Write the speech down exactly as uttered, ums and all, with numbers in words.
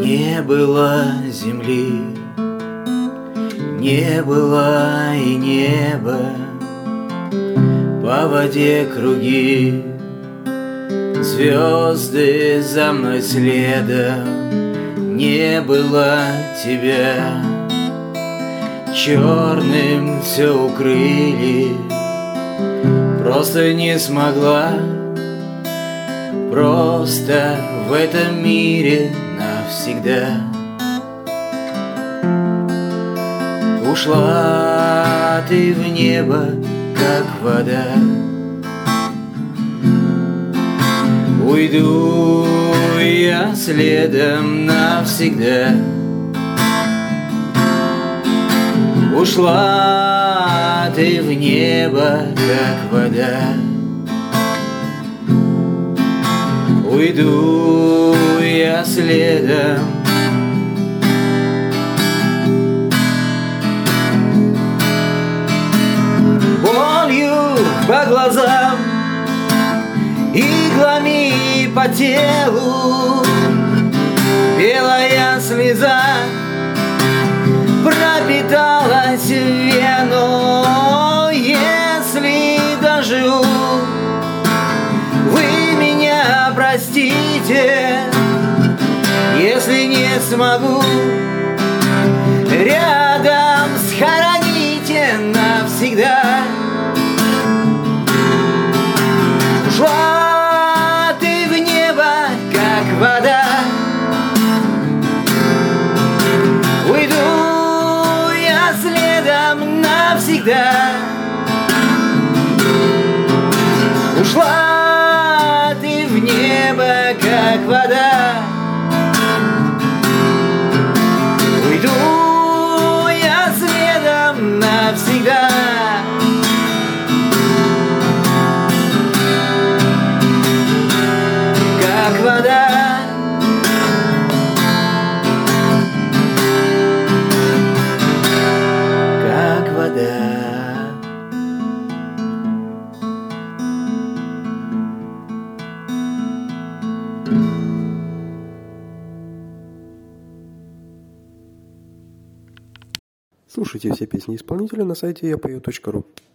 Не было земли, не было и неба, по воде круги, звезды за мной следом. Не было тебя, черным все укрыли, просто не смогла, просто в этом мире навсегда. Ушла ты в небо, как вода. Уйду я следом навсегда. Ушла ты в небо, как вода. Уйду я следом. Болью по глазам, иглами по телу, белая слеза пропиталась в вену. Если доживу, вы меня простите. Если не смогу, рядом схороните навсегда. Ушла ты в небо, как вода. Уйду я следом навсегда. Ушла ты в небо, как вода. Уйду я следом навсегда. Как вода. Как вода. Слушайте все песни исполнителя на сайте я пою точка ру.